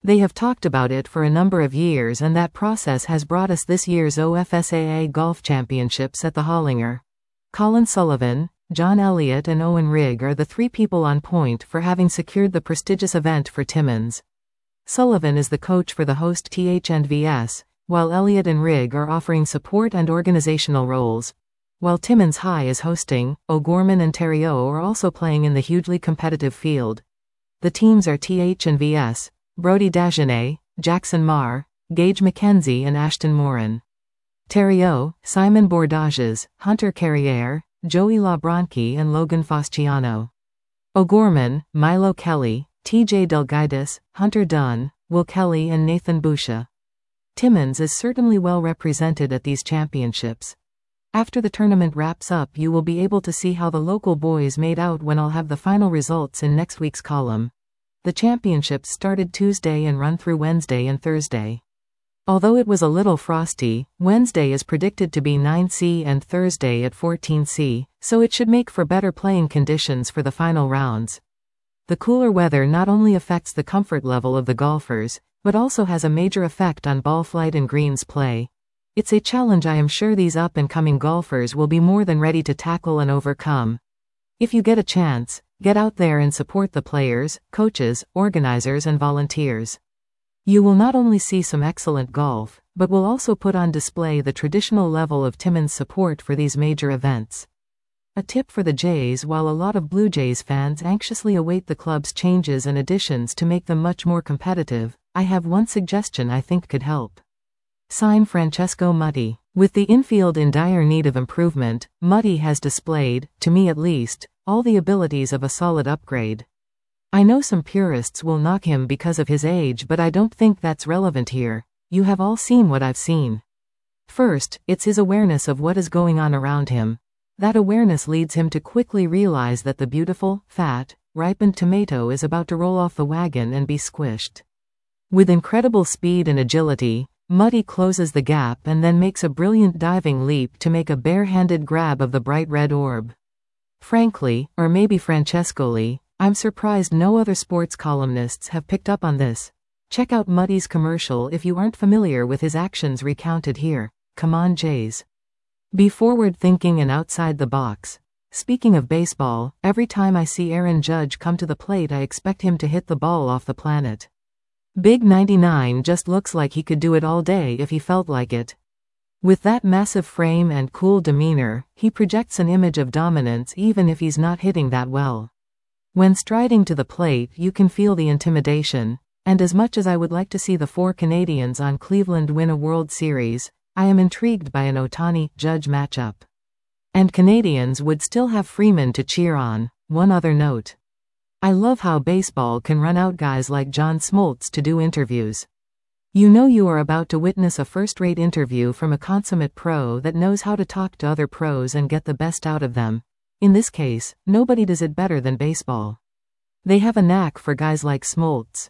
They have talked about it for a number of years, and that process has brought us this year's OFSAA Golf Championships at the Hollinger. Colin Sullivan, John Elliott and Owen Rigg are the three people on point for having secured the prestigious event for Timmins. Sullivan is the coach for the host THNVS, while Elliott and Rigg are offering support and organizational roles. While Timmins High is hosting, O'Gorman and Theriot are also playing in the hugely competitive field. The teams are THNVS, Brody Dagenet, Jackson Marr, Gage McKenzie and Ashton Moran. Theriot, Simon Bordages, Hunter Carriere, Joey LaBronchi and Logan Fasciano. O'Gorman, Milo Kelly, TJ Delgaidis, Hunter Dunn, Will Kelly and Nathan Busha. Timmins is certainly well represented at these championships. After the tournament wraps up, you will be able to see how the local boys made out when I'll have the final results in next week's column. The championships started Tuesday and run through Wednesday and Thursday. Although it was a little frosty, Wednesday is predicted to be 9°C and Thursday at 14°C, so it should make for better playing conditions for the final rounds. The cooler weather not only affects the comfort level of the golfers, but also has a major effect on ball flight and greens play. It's a challenge I am sure these up-and-coming golfers will be more than ready to tackle and overcome. If you get a chance, get out there and support the players, coaches, organizers and volunteers. You will not only see some excellent golf, but will also put on display the traditional level of Timmins support for these major events. A tip for the Jays: while a lot of Blue Jays fans anxiously await the club's changes and additions to make them much more competitive, I have one suggestion I think could help. Sign Francesco Mutti. With the infield in dire need of improvement, Mutti has displayed, to me at least, all the abilities of a solid upgrade. I know some purists will knock him because of his age, but I don't think that's relevant here. You have all seen what I've seen. First, it's his awareness of what is going on around him. That awareness leads him to quickly realize that the beautiful, fat, ripened tomato is about to roll off the wagon and be squished. With incredible speed and agility, Mutti closes the gap and then makes a brilliant diving leap to make a bare-handed grab of the bright red orb. Frankly, or maybe Francescoli, I'm surprised no other sports columnists have picked up on this. Check out Mutti's commercial if you aren't familiar with his actions recounted here. Come on, Jays. Be forward-thinking and outside the box. Speaking of baseball, every time I see Aaron Judge come to the plate, I expect him to hit the ball off the planet. Big 99 just looks like he could do it all day if he felt like it. With that massive frame and cool demeanor, he projects an image of dominance even if he's not hitting that well. When striding to the plate, you can feel the intimidation, and as much as I would like to see the four Canadians on Cleveland win a World Series, I am intrigued by an Ohtani-Judge matchup. And Canadians would still have Freeman to cheer on. One other note. I love how baseball can run out guys like John Smoltz to do interviews. You know you are about to witness a first-rate interview from a consummate pro that knows how to talk to other pros and get the best out of them. In this case, nobody does it better than baseball. They have a knack for guys like Smoltz.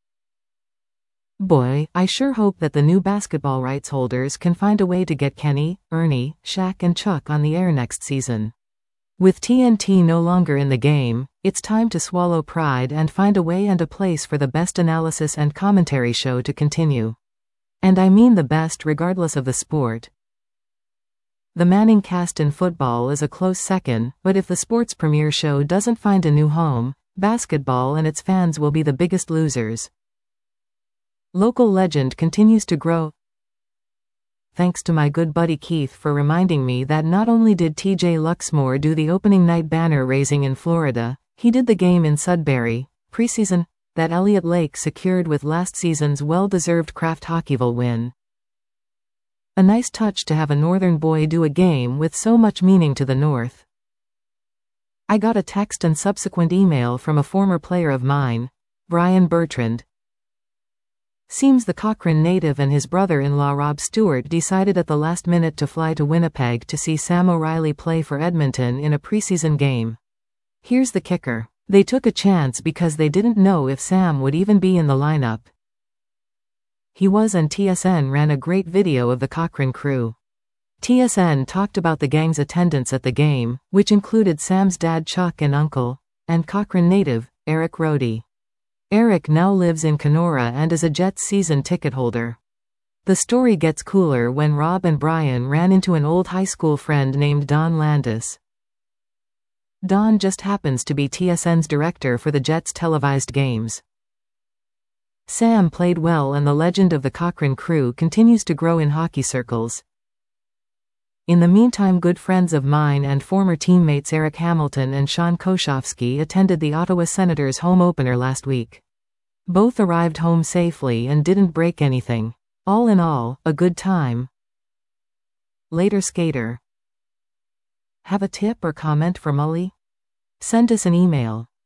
Boy, I sure hope that the new basketball rights holders can find a way to get Kenny, Ernie, Shaq and Chuck on the air next season. With TNT no longer in the game, it's time to swallow pride and find a way and a place for the best analysis and commentary show to continue. And I mean the best regardless of the sport. The Manning cast in football is a close second, but if the sports premiere show doesn't find a new home, basketball and its fans will be the biggest losers. Local legend continues to grow. Thanks to my good buddy Keith for reminding me that not only did TJ Luxmore do the opening night banner raising in Florida, he did the game in Sudbury, preseason, that Elliott Lake secured with last season's well-deserved Kraft Hockeyville win. A nice touch to have a northern boy do a game with so much meaning to the north. I got a text and subsequent email from a former player of mine, Brian Bertrand. Seems the Cochrane native and his brother-in-law Rob Stewart decided at the last minute to fly to Winnipeg to see Sam O'Reilly play for Edmonton in a preseason game. Here's the kicker. They took a chance because they didn't know if Sam would even be in the lineup. He was, and TSN ran a great video of the Cochrane crew. TSN talked about the gang's attendance at the game, which included Sam's dad Chuck and uncle, and Cochrane native, Eric Rohde. Eric now lives in Kenora and is a Jets season ticket holder. The story gets cooler when Rob and Brian ran into an old high school friend named Don Landis. Don just happens to be TSN's director for the Jets' televised games. Sam played well and the legend of the Cochrane Crew continues to grow in hockey circles. In the meantime, good friends of mine and former teammates Eric Hamilton and Sean Koshofsky attended the Ottawa Senators home opener last week. Both arrived home safely and didn't break anything. All in all, a good time. Later skater. Have a tip or comment for Mully? Send us an email.